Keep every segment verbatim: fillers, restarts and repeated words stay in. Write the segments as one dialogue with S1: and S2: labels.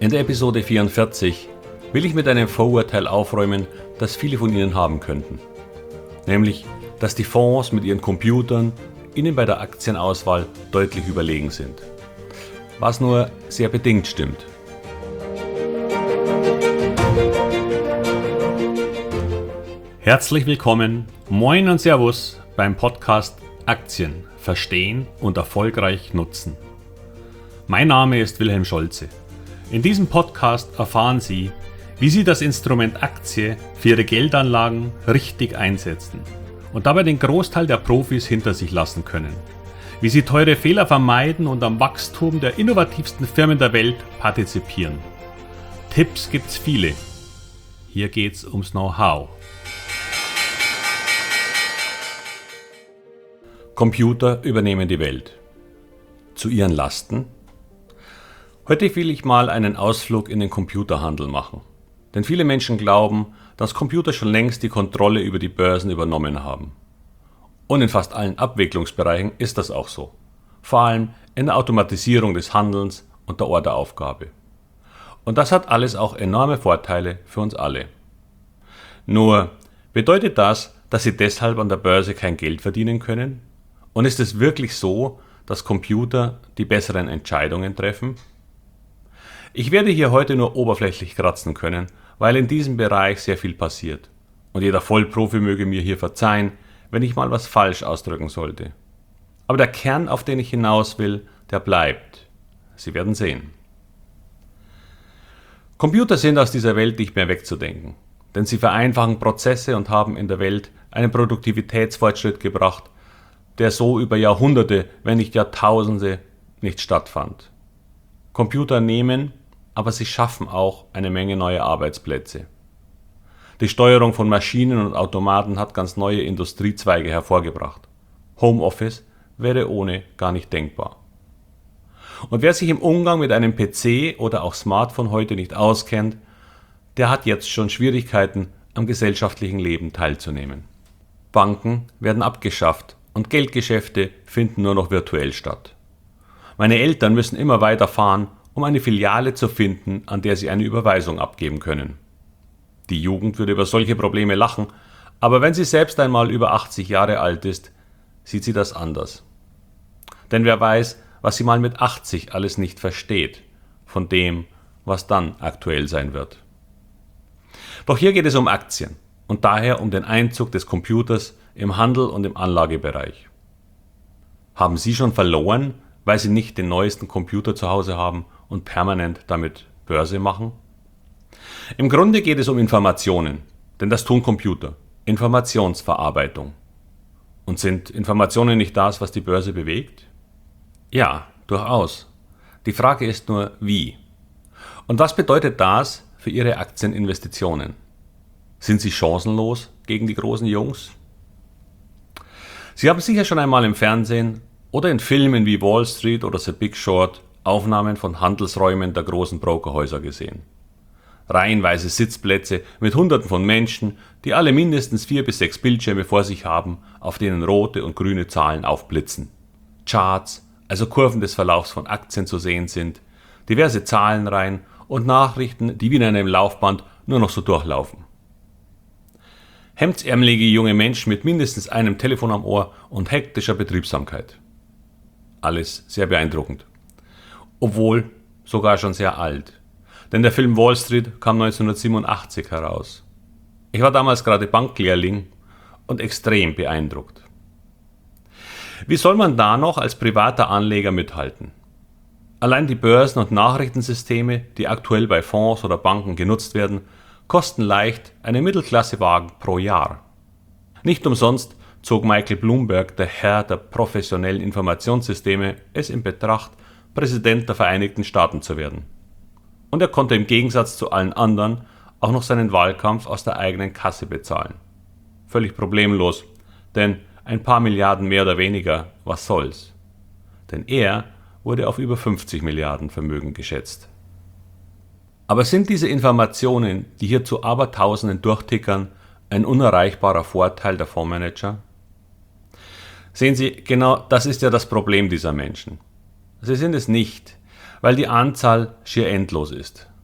S1: In der Episode vierundvierzig will ich mit einem Vorurteil aufräumen, das viele von Ihnen haben könnten. Nämlich, dass die Fonds mit ihren Computern Ihnen bei der Aktienauswahl deutlich überlegen sind. Was nur sehr bedingt stimmt. Herzlich willkommen, moin und Servus beim Podcast Aktien verstehen und erfolgreich nutzen. Mein Name ist Wilhelm Scholze. In diesem Podcast erfahren Sie, wie Sie das Instrument Aktie für Ihre Geldanlagen richtig einsetzen und dabei den Großteil der Profis hinter sich lassen können. Wie Sie teure Fehler vermeiden und am Wachstum der innovativsten Firmen der Welt partizipieren. Tipps gibt's viele. Hier geht's ums Know-how. Computer übernehmen die Welt. Zu ihren Lasten? Heute will ich mal einen Ausflug in den Computerhandel machen. Denn viele Menschen glauben, dass Computer schon längst die Kontrolle über die Börsen übernommen haben. Und in fast allen Abwicklungsbereichen ist das auch so. Vor allem in der Automatisierung des Handelns und der Orderaufgabe. Und das hat alles auch enorme Vorteile für uns alle. Nur, bedeutet das, dass Sie deshalb an der Börse kein Geld verdienen können? Und ist es wirklich so, dass Computer die besseren Entscheidungen treffen? Ich werde hier heute nur oberflächlich kratzen können, weil in diesem Bereich sehr viel passiert. Und jeder Vollprofi möge mir hier verzeihen, wenn ich mal was falsch ausdrücken sollte. Aber der Kern, auf den ich hinaus will, der bleibt. Sie werden sehen. Computer sind aus dieser Welt nicht mehr wegzudenken, denn sie vereinfachen Prozesse und haben in der Welt einen Produktivitätsfortschritt gebracht, der so über Jahrhunderte, wenn nicht Jahrtausende, nicht stattfand. Computer nehmen, aber sie schaffen auch eine Menge neue Arbeitsplätze. Die Steuerung von Maschinen und Automaten hat ganz neue Industriezweige hervorgebracht. Homeoffice wäre ohne gar nicht denkbar. Und wer sich im Umgang mit einem P C oder auch Smartphone heute nicht auskennt, der hat jetzt schon Schwierigkeiten, am gesellschaftlichen Leben teilzunehmen. Banken werden abgeschafft und Geldgeschäfte finden nur noch virtuell statt. Meine Eltern müssen immer weiter fahren, um eine Filiale zu finden, an der sie eine Überweisung abgeben können. Die Jugend würde über solche Probleme lachen, aber wenn sie selbst einmal über achtzig Jahre alt ist, sieht sie das anders. Denn wer weiß, was sie mal mit achtzig alles nicht versteht, von dem, was dann aktuell sein wird. Doch hier geht es um Aktien und daher um den Einzug des Computers im Handel und im Anlagebereich. Haben Sie schon verloren, weil Sie nicht den neuesten Computer zu Hause haben und permanent damit Börse machen? Im Grunde geht es um Informationen, denn das tun Computer. Informationsverarbeitung. Und sind Informationen nicht das, was die Börse bewegt? Ja, durchaus. Die Frage ist nur, wie? Und was bedeutet das für Ihre Aktieninvestitionen? Sind Sie chancenlos gegen die großen Jungs? Sie haben sicher schon einmal im Fernsehen oder in Filmen wie Wall Street oder The Big Short Aufnahmen von Handelsräumen der großen Brokerhäuser gesehen. Reihenweise Sitzplätze mit Hunderten von Menschen, die alle mindestens vier bis sechs Bildschirme vor sich haben, auf denen rote und grüne Zahlen aufblitzen. Charts, also Kurven des Verlaufs von Aktien zu sehen sind, diverse Zahlenreihen und Nachrichten, die wie in einem Laufband nur noch so durchlaufen. Hemdsärmelige junge Menschen mit mindestens einem Telefon am Ohr und hektischer Betriebsamkeit. Alles sehr beeindruckend. Obwohl sogar schon sehr alt. Denn der Film Wall Street kam neunzehnhundertsiebenundachtzig heraus. Ich war damals gerade Banklehrling und extrem beeindruckt. Wie soll man da noch als privater Anleger mithalten? Allein die Börsen- und Nachrichtensysteme, die aktuell bei Fonds oder Banken genutzt werden, kosten leicht einen Mittelklassewagen pro Jahr. Nicht umsonst zog Michael Bloomberg, der Herr der professionellen Informationssysteme, es in Betracht, Präsident der Vereinigten Staaten zu werden. Und er konnte im Gegensatz zu allen anderen auch noch seinen Wahlkampf aus der eigenen Kasse bezahlen. Völlig problemlos, denn ein paar Milliarden mehr oder weniger, was soll's? Denn er wurde auf über fünfzig Milliarden Vermögen geschätzt. Aber sind diese Informationen, die hier zu Abertausenden durchtickern, ein unerreichbarer Vorteil der Fondsmanager? Sehen Sie, genau das ist ja das Problem dieser Menschen. Sie sind es nicht, weil die Anzahl schier endlos ist.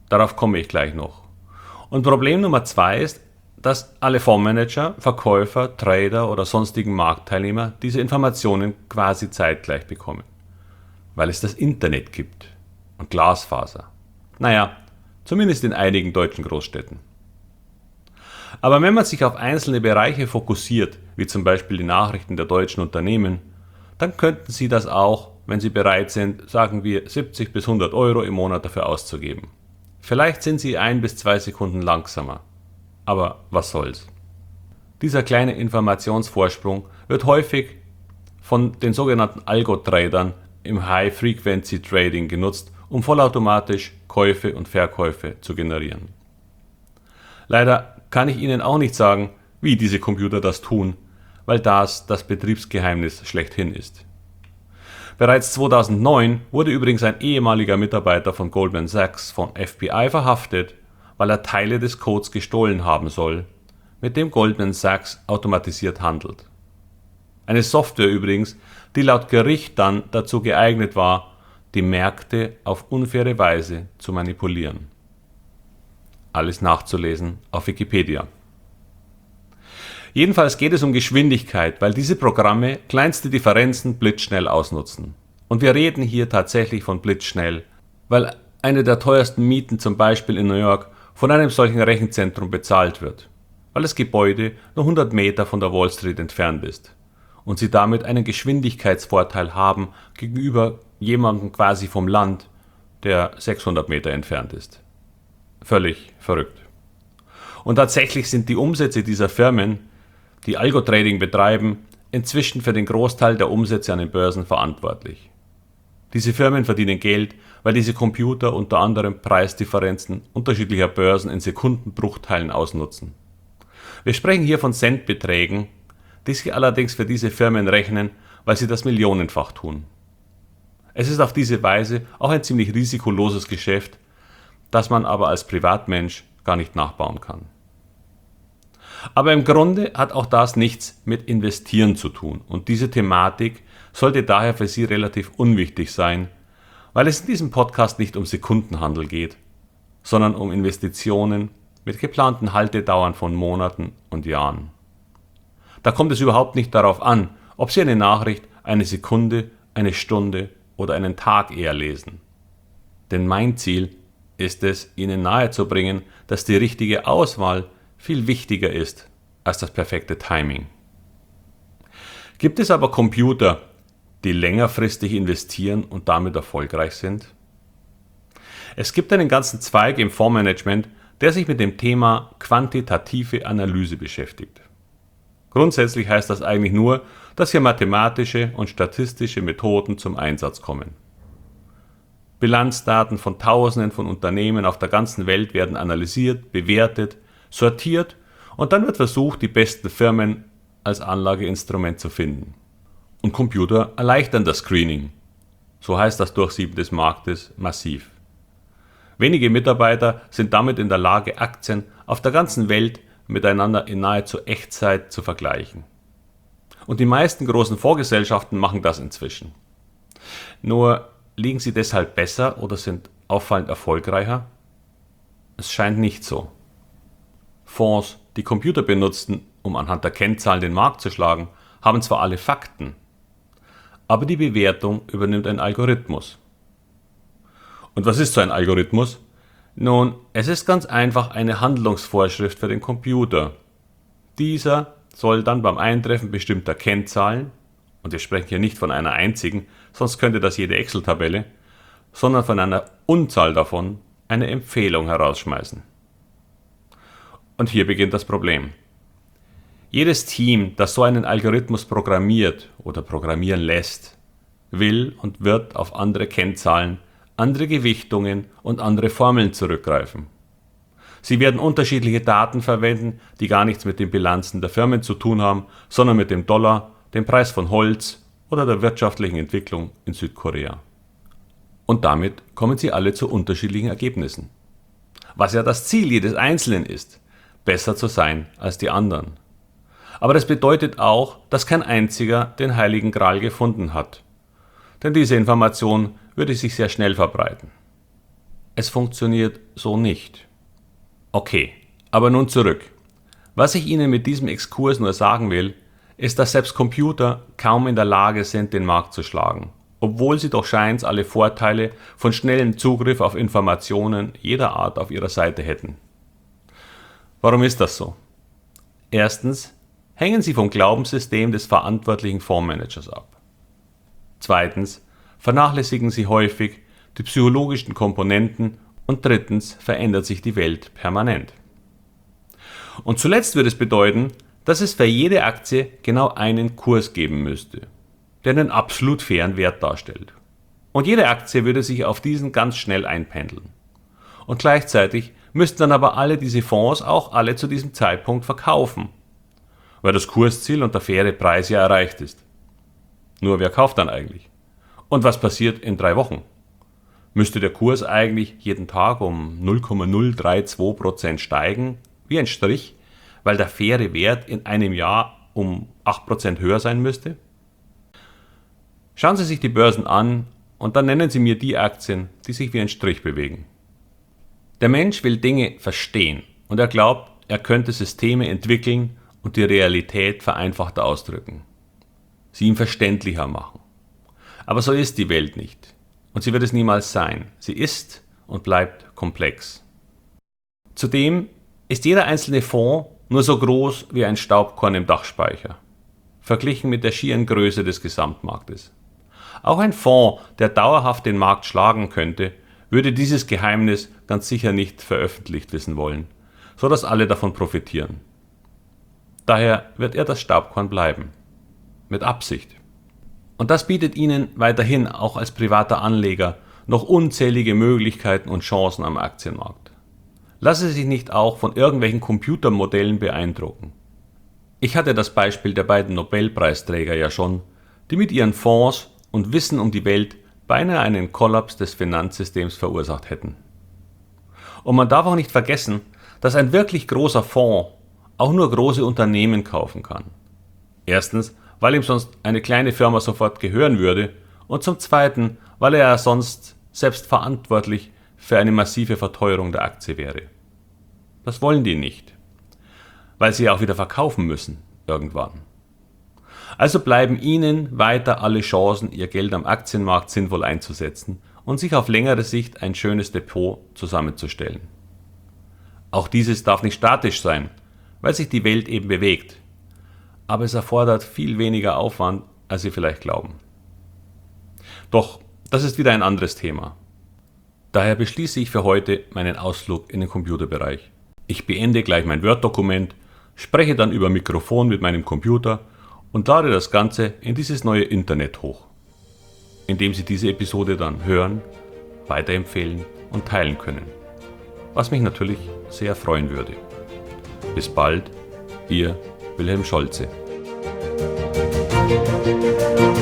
S1: Darauf komme ich gleich noch. Und Problem Nummer zwei ist, dass alle Fondsmanager, Verkäufer, Trader oder sonstigen Marktteilnehmer diese Informationen quasi zeitgleich bekommen. Weil es das Internet gibt und Glasfaser. Naja, zumindest in einigen deutschen Großstädten. Aber wenn man sich auf einzelne Bereiche fokussiert, wie zum Beispiel die Nachrichten der deutschen Unternehmen, dann könnten Sie das auch, wenn Sie bereit sind, sagen wir siebzig bis hundert Euro im Monat dafür auszugeben. Vielleicht sind Sie ein bis zwei Sekunden langsamer. Aber was soll's? Dieser kleine Informationsvorsprung wird häufig von den sogenannten Algo-Tradern im High-Frequency-Trading genutzt, um vollautomatisch Käufe und Verkäufe zu generieren. Leider kann ich Ihnen auch nicht sagen, wie diese Computer das tun, weil das das Betriebsgeheimnis schlechthin ist. Bereits zweitausendneun wurde übrigens ein ehemaliger Mitarbeiter von Goldman Sachs von F B I verhaftet, weil er Teile des Codes gestohlen haben soll, mit dem Goldman Sachs automatisiert handelt. Eine Software übrigens, die laut Gericht dann dazu geeignet war, die Märkte auf unfaire Weise zu manipulieren. Alles nachzulesen auf Wikipedia. Jedenfalls geht es um Geschwindigkeit, weil diese Programme kleinste Differenzen blitzschnell ausnutzen. Und wir reden hier tatsächlich von blitzschnell, weil eine der teuersten Mieten zum Beispiel in New York von einem solchen Rechenzentrum bezahlt wird, weil das Gebäude nur hundert Meter von der Wall Street entfernt ist und sie damit einen Geschwindigkeitsvorteil haben gegenüber jemandem quasi vom Land, der sechshundert Meter entfernt ist. Völlig verrückt. Und tatsächlich sind die Umsätze dieser Firmen, die Algo-Trading betreiben, inzwischen für den Großteil der Umsätze an den Börsen verantwortlich. Diese Firmen verdienen Geld, weil diese Computer unter anderem Preisdifferenzen unterschiedlicher Börsen in Sekundenbruchteilen ausnutzen. Wir sprechen hier von Centbeträgen, die sich allerdings für diese Firmen rechnen, weil sie das millionenfach tun. Es ist auf diese Weise auch ein ziemlich risikoloses Geschäft, das man aber als Privatmensch gar nicht nachbauen kann. Aber im Grunde hat auch das nichts mit Investieren zu tun und diese Thematik sollte daher für Sie relativ unwichtig sein, weil es in diesem Podcast nicht um Sekundenhandel geht, sondern um Investitionen mit geplanten Haltedauern von Monaten und Jahren. Da kommt es überhaupt nicht darauf an, ob Sie eine Nachricht eine Sekunde, eine Stunde oder einen Tag eher lesen. Denn mein Ziel ist es, Ihnen nahezubringen, dass die richtige Auswahl viel wichtiger ist als das perfekte Timing. Gibt es aber Computer, die längerfristig investieren und damit erfolgreich sind? Es gibt einen ganzen Zweig im Fondsmanagement, der sich mit dem Thema quantitative Analyse beschäftigt. Grundsätzlich heißt das eigentlich nur, dass hier mathematische und statistische Methoden zum Einsatz kommen. Bilanzdaten von Tausenden von Unternehmen auf der ganzen Welt werden analysiert, bewertet, sortiert und dann wird versucht, die besten Firmen als Anlageinstrument zu finden. Und Computer erleichtern das Screening. So heißt das Durchsieben des Marktes massiv. Wenige Mitarbeiter sind damit in der Lage, Aktien auf der ganzen Welt miteinander in nahezu Echtzeit zu vergleichen. Und die meisten großen Fondsgesellschaften machen das inzwischen. Nur liegen sie deshalb besser oder sind auffallend erfolgreicher? Es scheint nicht so. Fonds, die Computer benutzen, um anhand der Kennzahlen den Markt zu schlagen, haben zwar alle Fakten, aber die Bewertung übernimmt ein Algorithmus. Und was ist so ein Algorithmus? Nun, es ist ganz einfach eine Handlungsvorschrift für den Computer. Dieser soll dann beim Eintreffen bestimmter Kennzahlen, und wir sprechen hier nicht von einer einzigen, sonst könnte das jede Excel-Tabelle, sondern von einer Unzahl davon eine Empfehlung herausschmeißen. Und hier beginnt das Problem. Jedes Team, das so einen Algorithmus programmiert oder programmieren lässt, will und wird auf andere Kennzahlen, andere Gewichtungen und andere Formeln zurückgreifen. Sie werden unterschiedliche Daten verwenden, die gar nichts mit den Bilanzen der Firmen zu tun haben, sondern mit dem Dollar, dem Preis von Holz oder der wirtschaftlichen Entwicklung in Südkorea. Und damit kommen sie alle zu unterschiedlichen Ergebnissen. Was ja das Ziel jedes Einzelnen ist, besser zu sein als die anderen. Aber das bedeutet auch, dass kein einziger den Heiligen Gral gefunden hat. Denn diese Information würde sich sehr schnell verbreiten. es funktioniert so nicht. Okay, aber nun zurück. Was ich Ihnen mit diesem Exkurs nur sagen will, ist, dass selbst Computer kaum in der Lage sind, den Markt zu schlagen, obwohl sie doch scheint alle Vorteile von schnellem Zugriff auf Informationen jeder Art auf ihrer Seite hätten. Warum ist das so? Erstens hängen sie vom Glaubenssystem des verantwortlichen Fondsmanagers ab. Zweitens vernachlässigen sie häufig die psychologischen Komponenten und drittens verändert sich die Welt permanent. Und zuletzt würde es bedeuten, dass es für jede Aktie genau einen Kurs geben müsste, der einen absolut fairen Wert darstellt. Und jede Aktie würde sich auf diesen ganz schnell einpendeln. Und gleichzeitig müssten dann aber alle diese Fonds auch alle zu diesem Zeitpunkt verkaufen, weil das Kursziel und der faire Preis ja erreicht ist. Nur wer kauft dann eigentlich? Und was passiert in drei Wochen? Müsste der Kurs eigentlich jeden Tag um null Komma null drei zwei Prozent steigen, wie ein Strich, weil der faire Wert in einem Jahr um acht Prozent höher sein müsste? Schauen Sie sich die Börsen an und dann nennen Sie mir die Aktien, die sich wie ein Strich bewegen. Der Mensch will Dinge verstehen und er glaubt, er könnte Systeme entwickeln und die Realität vereinfachter ausdrücken, sie ihm verständlicher machen. Aber so ist die Welt nicht und sie wird es niemals sein. Sie ist und bleibt komplex. Zudem ist jeder einzelne Fonds nur so groß wie ein Staubkorn im Dachspeicher, verglichen mit der schieren Größe des Gesamtmarktes. Auch ein Fonds, der dauerhaft den Markt schlagen könnte, würde dieses Geheimnis ganz sicher nicht veröffentlicht wissen wollen, so dass alle davon profitieren. Daher wird er das Staubkorn bleiben. Mit Absicht. Und das bietet Ihnen weiterhin auch als privater Anleger noch unzählige Möglichkeiten und Chancen am Aktienmarkt. Lassen Sie sich nicht auch von irgendwelchen Computermodellen beeindrucken. Ich hatte das Beispiel der beiden Nobelpreisträger ja schon, die mit ihren Fonds und Wissen um die Welt beinahe einen Kollaps des Finanzsystems verursacht hätten. Und man darf auch nicht vergessen, dass ein wirklich großer Fonds auch nur große Unternehmen kaufen kann. Erstens, weil ihm sonst eine kleine Firma sofort gehören würde und zum Zweiten, weil er sonst selbst verantwortlich für eine massive Verteuerung der Aktie wäre. Das wollen die nicht, weil sie auch wieder verkaufen müssen, irgendwann. Also bleiben Ihnen weiter alle Chancen, Ihr Geld am Aktienmarkt sinnvoll einzusetzen und sich auf längere Sicht ein schönes Depot zusammenzustellen. Auch dieses darf nicht statisch sein, weil sich die Welt eben bewegt. Aber es erfordert viel weniger Aufwand, als Sie vielleicht glauben. Doch, das ist wieder ein anderes Thema. Daher beschließe ich für heute meinen Ausflug in den Computerbereich. Ich beende gleich mein Word-Dokument, spreche dann über Mikrofon mit meinem Computer und lade das Ganze in dieses neue Internet hoch, indem Sie diese Episode dann hören, weiterempfehlen und teilen können, was mich natürlich sehr freuen würde. Bis bald, Ihr Wilhelm Scholze.